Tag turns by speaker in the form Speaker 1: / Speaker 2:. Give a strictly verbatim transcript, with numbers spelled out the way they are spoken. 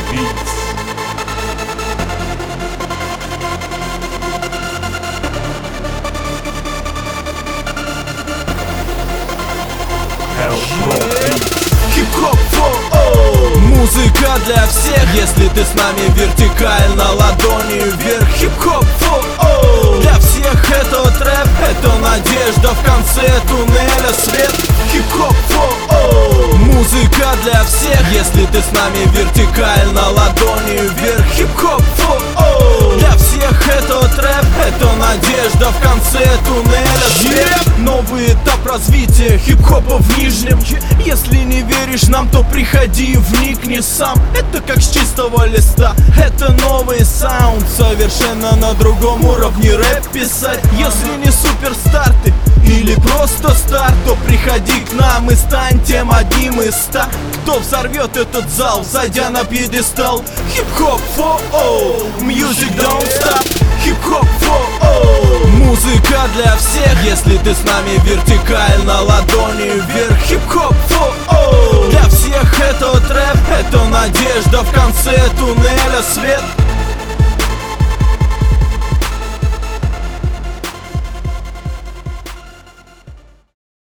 Speaker 1: Beats.
Speaker 2: Хип-хоп, о-о! Музыка для всех, если ты с нами вертикально, ладонью вверх. Хип-хоп, о-о! Для всех это трэп, это надежда в конце туннеля, свет. Хип-хоп, о-о! Музыка для всех, если ты с нами вертикально, ладонью вверх. Хип-хоп, о-о! Для всех это трэп, это надежда в конце туннеля, свет. Новый этап развития хип-хопа в Нижнем. Если не веришь нам, то приходи, вникни сам. Это как с чистого листа, это новый саунд. Совершенно на другом уровне рэп писать. Если не суперстар ты или просто старт, то приходи к нам и стань тем одним из ста, кто взорвет этот зал, зайдя на пьедестал. Хип-хоп, о-о, music don't stop. Хип-хоп, о-о, музыка для всех, если ты с нами вертикально, ладонью вверх. Хип-хоп, о-о, для всех это трэп, это надежда в конце туннеля, свет.